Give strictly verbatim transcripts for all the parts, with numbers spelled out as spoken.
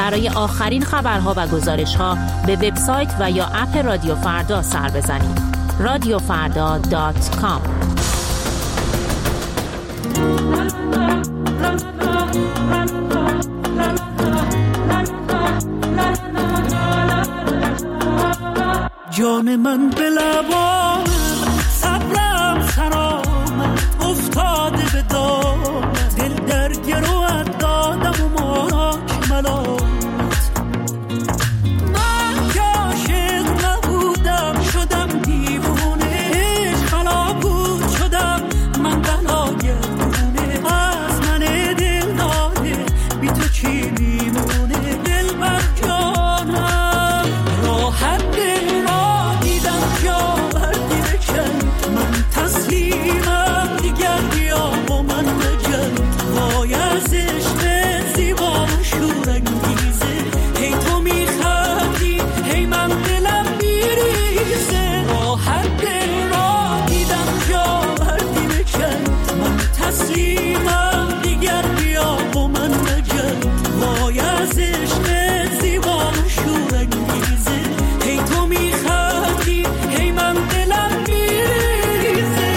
برای آخرین خبرها و گزارش‌ها به وبسایت و یا اپ رادیو فردا سر بزنید. رادیو فردا دات کام. جان من به لبان صبرم خرام افتاده به دام، دل در گروهت دادم و ماراک ملامت. من که عاشق نبودم شدم دیوونه، خلا بود شدم من بلا گردونه. از من دل داده بی تو چی میمونه؟ دل بر جانم راحت دل را دیدم جا بردی بکن. من تسلیمم دیگر بیا با من بجن. وای از عشق زیبا و شورانگیزه، هی تو میخندی هی من دلم میریزه. راحت دل را دیدم جا بردی بکن. من تسلیمم دیگر بیا با من بجن. وای از عشق زیبا و شورانگیزه، هی تو میخندی هی من دلم میریزه.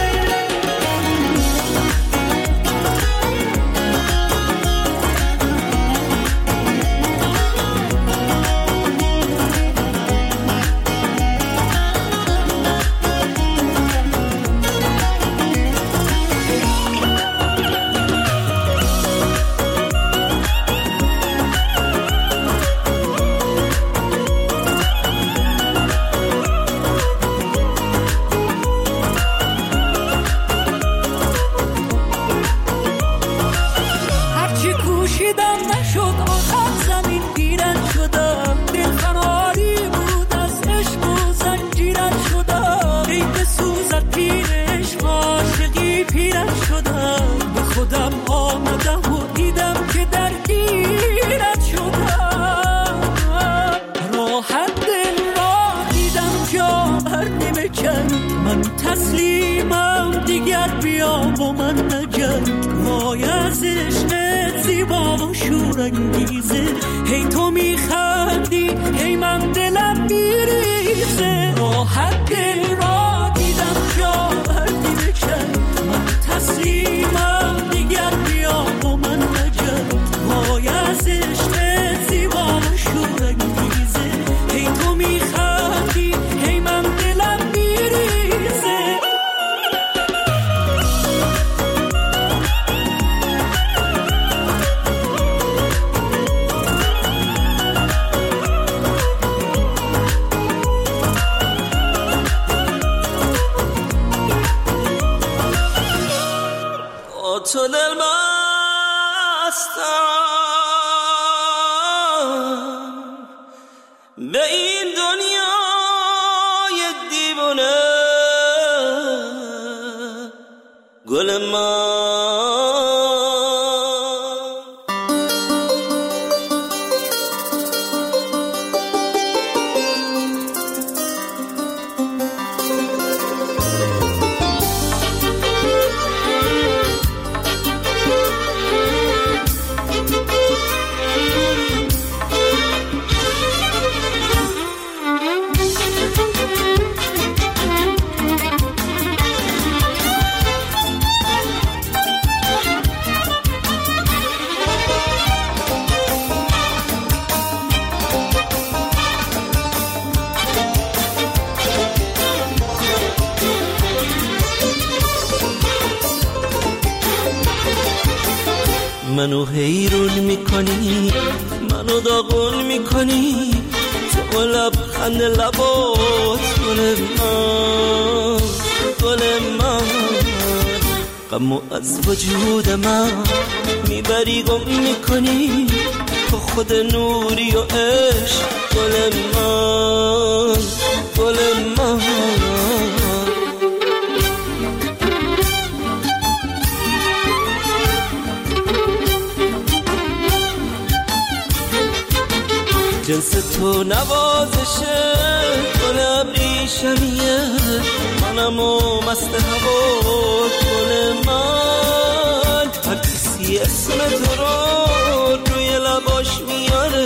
هرچی کوشیدم نشد، آخر زمین گیرن شدم. دل خناری بود از عشق و زنجیرن شدم. ای بسوزد پیر عشق عاشقی پیرن شدم. به خودم آمدم و دیدم که درگیرت شدم. راحت دل را دیدم جا بردی بکن. من تسلیمم دیگر بیا با من نجن. وای از عشق زیبا و شورانگیزه، هی تو میخندی هی من دلم میریزه. راحت دل را دیدم جا بردی بکن. من تسلیمم دیگر بیا با من نجن. وای از عشق زیبا و شورانگیزه، هی تو میخندی هی من دلم میریزه. تو دل بستم به این دنیای دیوانه. گل من منو حیرون میکنی، منو داغون میکنی، تو لبخند لبات گل من، گل من. غمو از وجود من میبری گم میکنی، تو خود نوری و عشق گل من، گل من. جنس تو نوازشه، گل ابریشمیه، منم و مست هوا گل من. هر کسی اسم تو رو روی لباش میاره،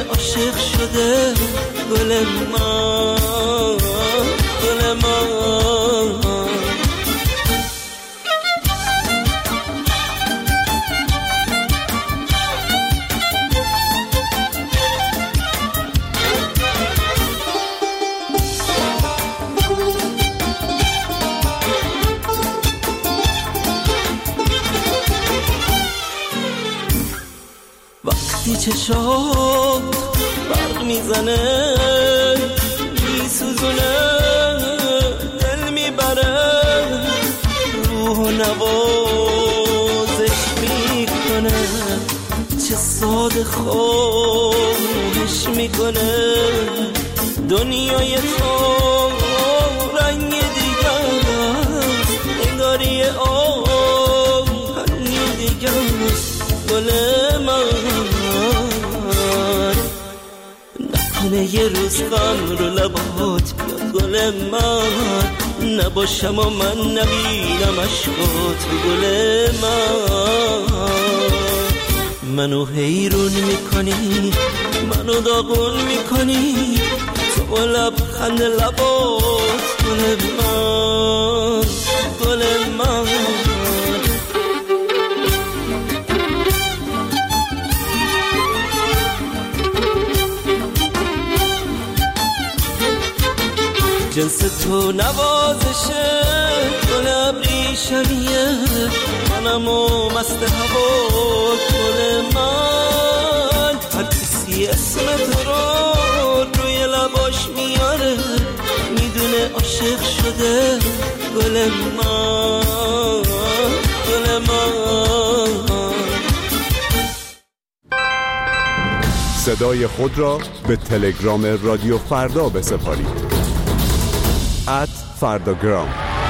عاشق شده گل من گل من. وقتی چشام برق میزنه میسوزونه دل میبره روح و نوازش میکنه چه ساده خوش میکنه دنیای تو رنگ دیگه است انگاری آهنگ دیگه است گل من. نکنه یه روز غم رو لبات بیاد گل من نباشم و من نبینم عشقات گل من. منو حیرون میکنی منو داغون میکنی تو لبخند لبات گل من گل من. جنس تو نوازشه گل ابریشمیه منم و مست هوا گل من. هر کسی اسم تو رو روی لباش میاره میدونه عاشق شده گل من گل من. صدای خود را به تلگرام رادیو فردا بسپارید ات فرداگرام.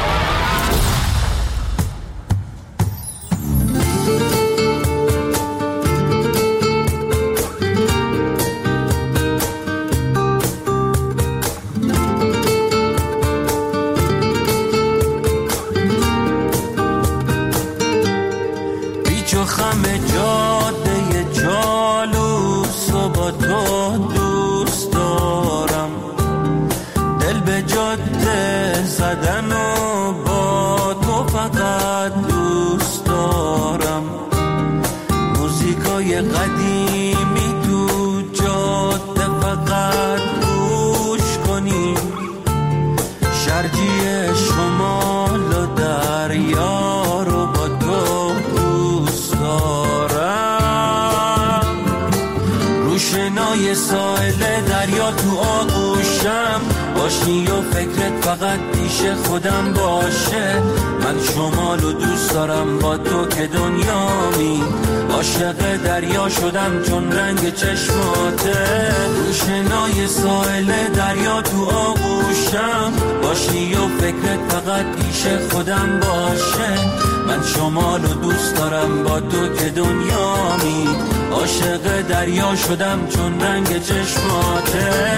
بیچ و خم جاده جالوس و با تو دوست دارم دل به جاده زدن و با تو فقط دوست دارم موزیکای قدیمی تو جاده فقط گوش کنی شرجی شمال و دریا رو با تو دوست دارم روشنای ساحل دریا تو آغوشم باشی و فکرت فقط پیش خودم باشه من شمال و دوست دارم با تو که دنیامی عاشق دریا شدم چون رنگ چشماته روشنای ساحل دریا تو آغوشم باشی و فکرت فقط پیش خودم باشه من شمال و دوست دارم با تو که دنیامی عاشق دریا شدم چون رنگ چشماته.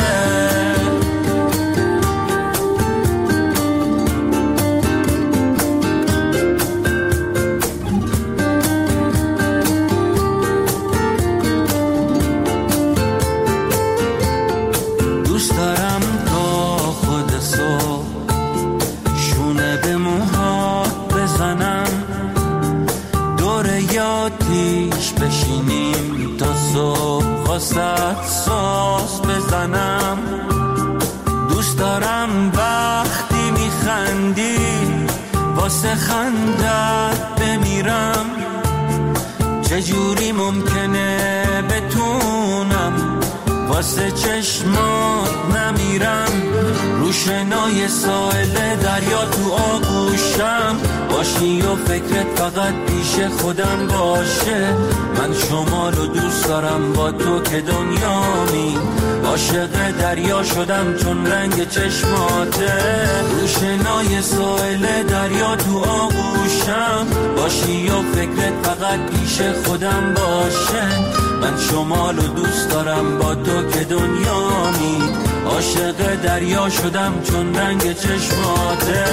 بشینیم تا صبح واسه ساز بزنم دوست دارم وقتی میخندی واسه خندت بمیرم چجوری ممکنه بتونم واسه چشمات نمیرم روشنای ساحل دریا تو آغوشم باشی و فکرت فقط پیش خودم باشه من شمال و دوست دارم با تو که دنیامی عاشق دریا شدم چون رنگ چشماته روشنای ساحل دریا تو آغوشم باشی و فکرت فقط پیش خودم باشه من شمال و دوست دارم با تو که دنیامی عاشق دریا شدم چون رنگ چشماته.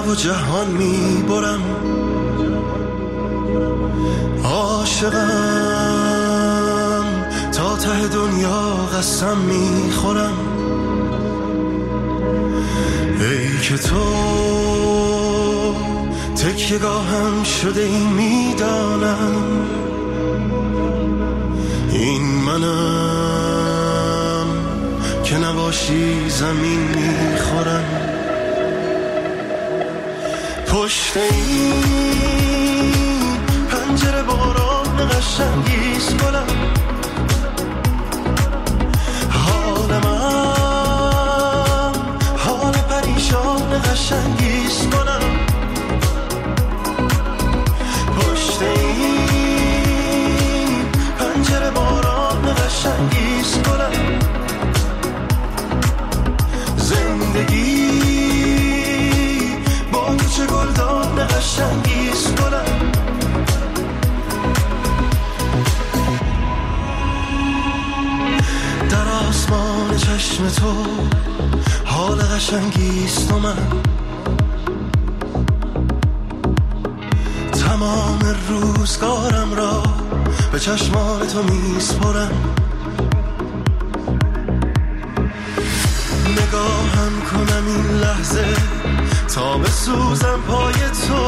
و جهان میبرم، عاشقم تا ته دنیا قسم میخورم. ای که تو تکیه‌گاهم شده ای میدانم، این منم که نباشی زمین میخورم. پشت این پنجره باران قشنگیست گلم، حال من حال پریشان قشنگیست گلم. پشت این پنجره باران قشنگیست گلم. زندگی با چه گلدان قشنگیست گلم. در آسمان چشم تو حال قشنگیست و من تمام روزگارم را به چشمان تو میسپرم. نگاهم کنم این لحظه تا بسوزم پای تو.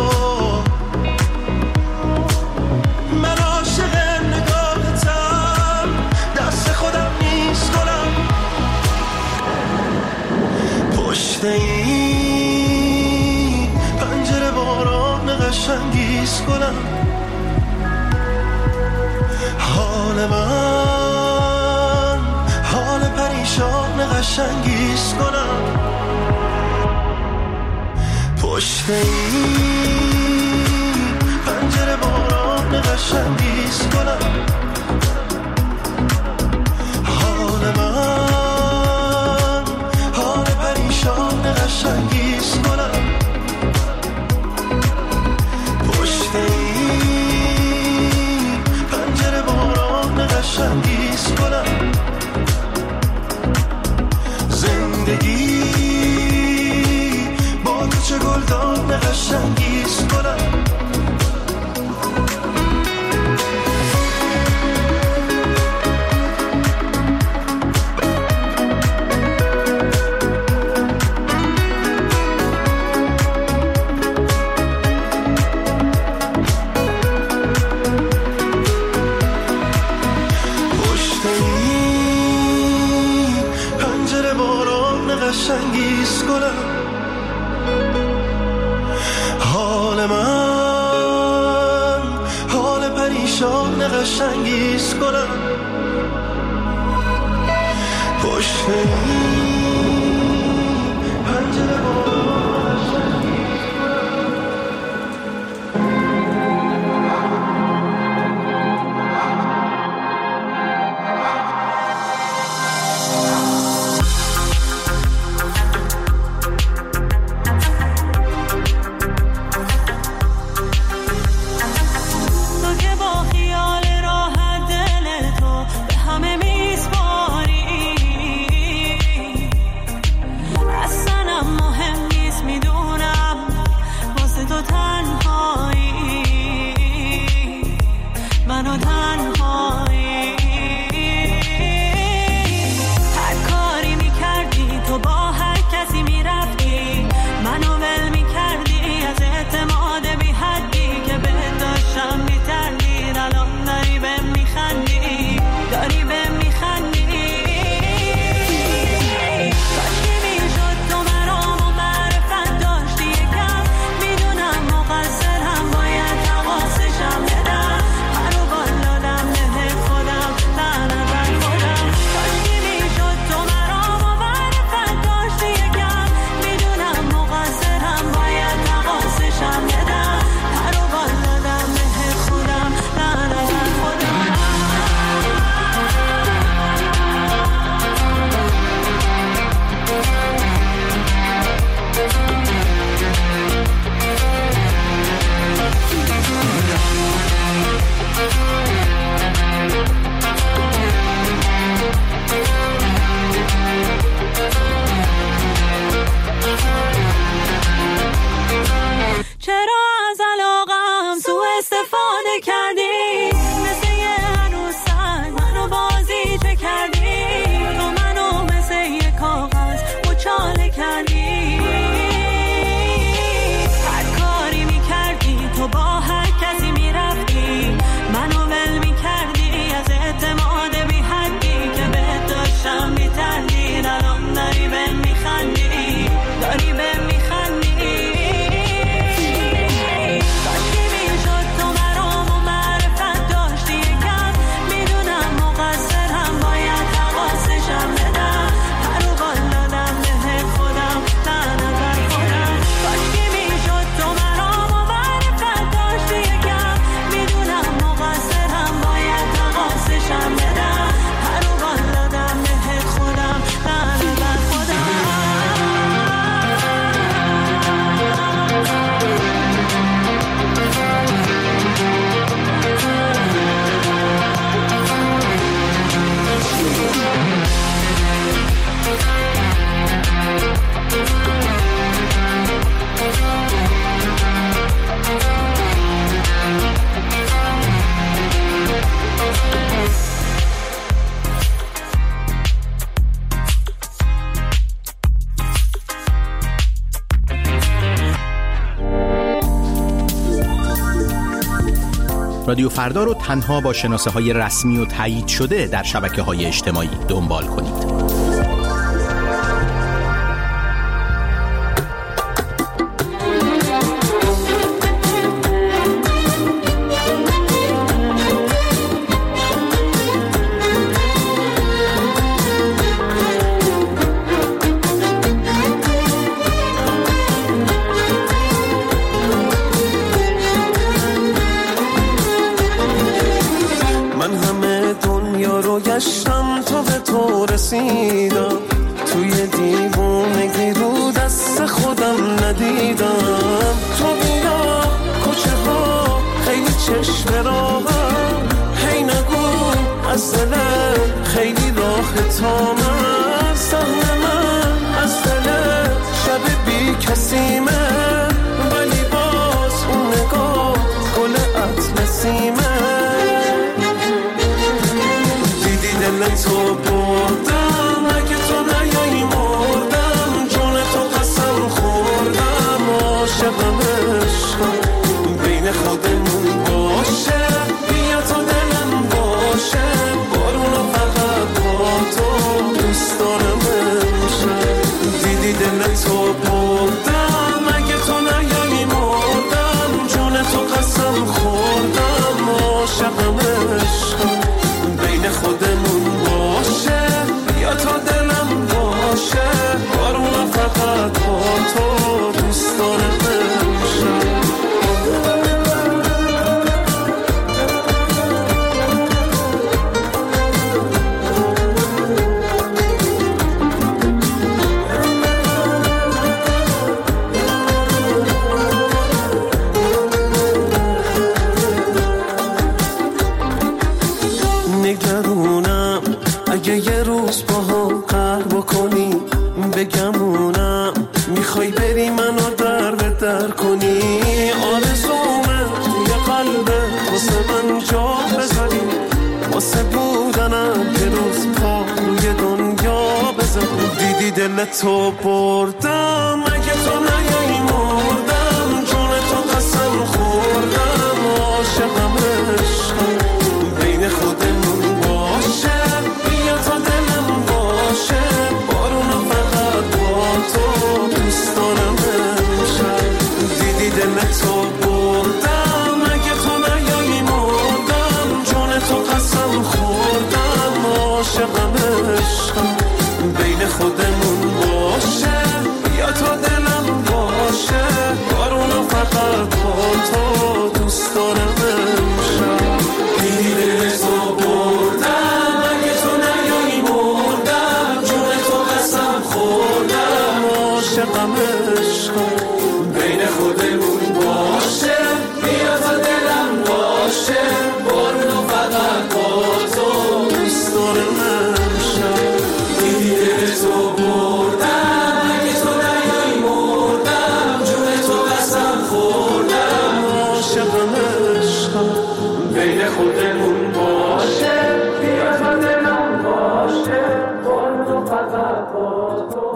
من عاشق نگاهتم، دست خودم نیست گلم. پشت این پنجره باران قشنگیست گلم. حال من حال پریشان قشنگیست گلم. پشت این پنجره باران قشنگیست گلم. حال من حال پریشان قشنگیست گلم. پشت این پنجره باران قشنگیست گلم. زندگی با تو چه گلدان قشنگیست گلم. قشنگیست گلم. حال من حال پریشان قشنگیست گلم. پشت این پنجره باران قشنگیست رادیو فردا رو تنها با شناسه های رسمی و تایید شده در شبکه های اجتماعی دنبال کنید. گشتم تو به تو رسیدم، توی دیوونگی رو دست خودم ندیدم. تو بیا کوچه ها خیلی چشم راهم، هی نگو از دلم خیلی راه تا من. سهم من از دلم شب بی کسیمه، ولی باز اون نگاه گل اطلسیمه. دل تو بردم اگه تو نیایی مردم، جون تو قسم خوردم. عاشقم عشقم بین خودمون باشه، بیا تا دلم باشه. بارونو فقط با تو دوست دارم امشب. دیدی دل تو بردم اگه تو نیایی مردم، جون تو قسم خوردم. عاشقم عشقم بین خودمون باشه، یا تا دلم باشه. بارون فقط با تو دوست دارم امشب. نگرونم اگه یه روز با هم قهر بکنی، بگمونم میخوای بری منو در به در کنی. آرزومه توی قلبه واسه من جا بذاری، واسه بودنم یه روز پا روی دنیا بذاری. دیدی دل تو بردم اگه تو نیایی مردم، جون تو قسم خوردم. عاشقم عشقم بین خودمون باشه، بیا تا دلم باشه. بارونو فقط با تو دوست دارم امشب. دیدی دل تو بردم اگه تو نیایی مردم، جون تو قسم خوردم. عاشقم عشقم بین خودمون باشه، بیا تا دلم باشه. بارونو فقط با تو دوست دارم امشب. دیدی دل تو بردم اگه تو نیایی مردم، جون تو قسم خوردم. عاشقم عشقم بین خودمون باشه، بیا تا دلم باشه. بارونو فقط با تو دوست دارم امشب. دیدی دل تو بردم اگه تو نیایی مردم، جون تو قسم خوردم. عاشقم عشقم بین خودمون باشه، بیا تا دلم باشه. بارونو فقط با تو.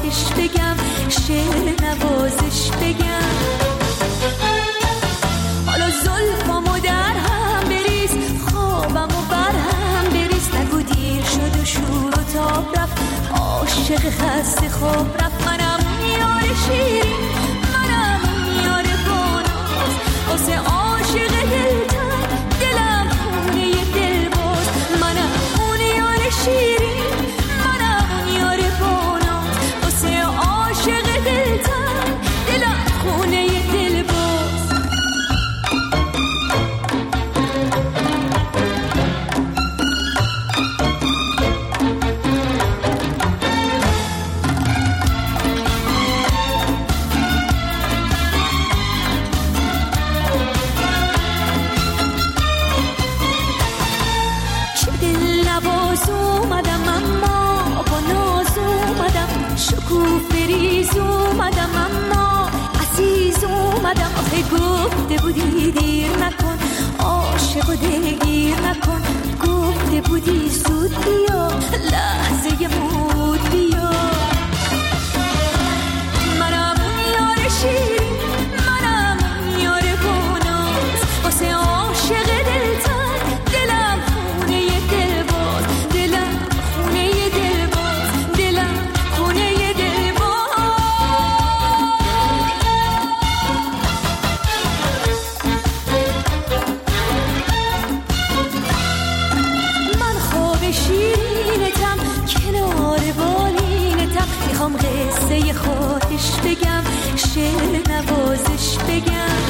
خواهش بگم، شعر نوازش بگم. حالا زلفامو در هم بریز، خوابمو بر هم بریز. نگو دیر شد و شور و تاب رفت، عاشق خسته خواب رفت. منم یار شیرین، منم یار باناز، واسه عاشق دلتن دلم خونه دل باز. منم اون یار شیرین، منم اون یار باناز، واسه عاشق دلتن دلم خونه دل باز. فریز اومدم اما عزیز اومدم. آخه گفته بودی دیر نکن، عاشق و دلگیر نکن. گفته بودی زود بیا، لحظه مود بیا. منم یار شیرین، منم یار باناز، واسه عاشق دلتن دلم خونه دل باز. دلم خونه دل باز، دلم خونه دل باز. من خواب شیرینتم، کنار بالینتم. میخوام قصه خواهش بگم، شعر نوازش بگم.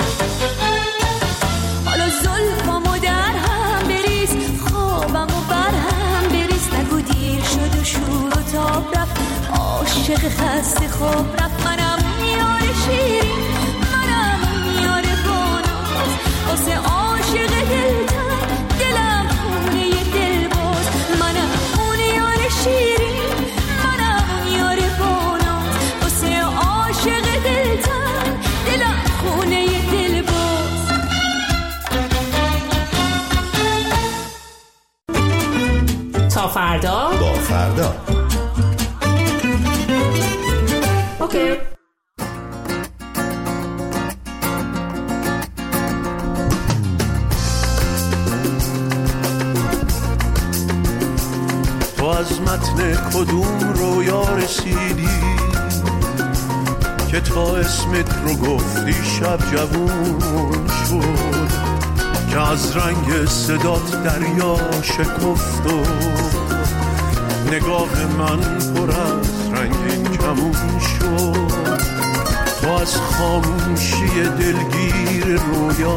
حالا زلفامو در هم بریز، خوابمو بر هم بریز. نگو دیر شد و شور و تاب رفت، عاشق خسته خواب رفت. منم یار شیرین، منم یار باناز، واسه عاشق دلتن دلم خونه دل باز. منم اون یار شیرین، منم اون یار باناز، واسه عاشق دلتن دلم خونه دل باز. تا فردا با فردا. اوکی. تو از متن کدوم رویا رسیدی که تا اسمت رو گفتی شب جوون شد، که از رنگ صدات دریا شکفت و نگاه من پر از رنگین کمون شد. تو از خاموشی دلگیر رویا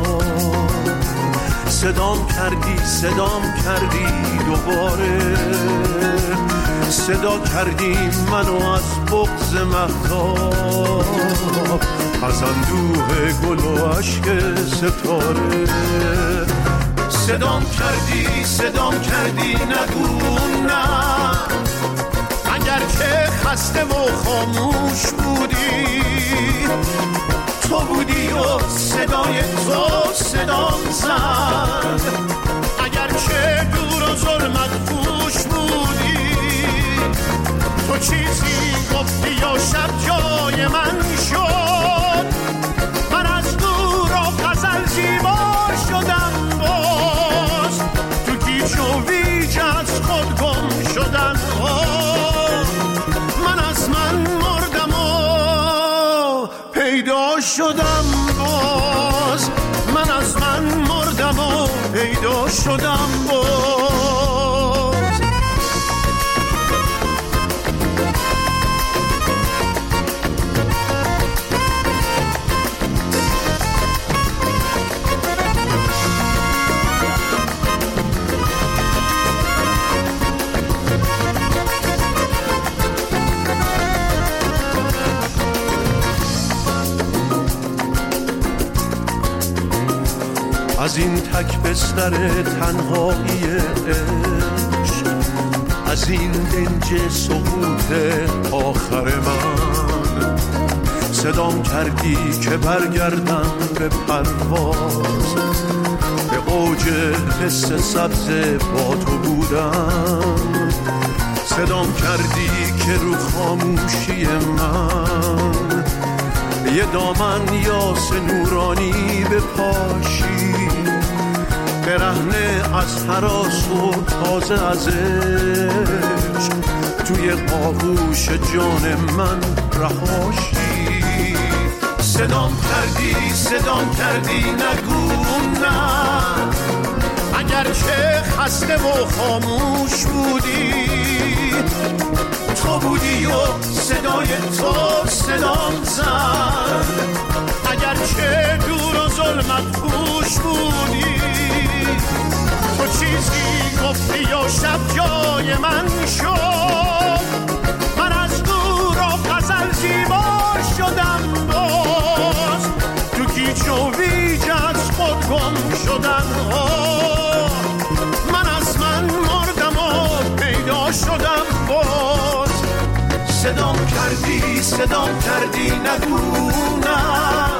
صدام کردی، صدام کردی دوباره. صدا کردی منو از بغض مهتاب، از اندوه گل و عشق ستاره. صدام کردی، صدام کردی نگو نه، اگر که خسته و خاموش بودی. تو بودی و صدای تو صدام زد، اگر که دور و ظلمت پوش بودی. تو چیزی گفتی یا شب جای من شد، من از دور و غزل زیبا شدم. باز تو گیج و ویج از خود گم شدم. من از من مردم و پیدا شدم. باز من از من مردم و پیدا شدم. باز از این تک بستر تنهایی عشق، از این دنج سقوط آخر من، صدام کردی که برگردم به پرواز، به اوج حس سبز با تو بودم. صدام کردی که رو خاموشی من یه دامن یاس نورانی بپاشی، برهنه از هراس و تازه از عشق توی آغوش جان من رهاشی. صدام کردی صدام کردی نگو نه، اگرچه خسته و خاموش بودی، تو بودی و صدای تو صدام زد، اگرچه دور و ظلمت پوش بودی، تو چیزی گفتی و شب جای من شد، من از دور و غزل زیبا شدم، باز تو گیج و ویج از خود گم شدم، من از من مردم و پیدا شدم باز. صدام کردی صدام کردی نگو نه،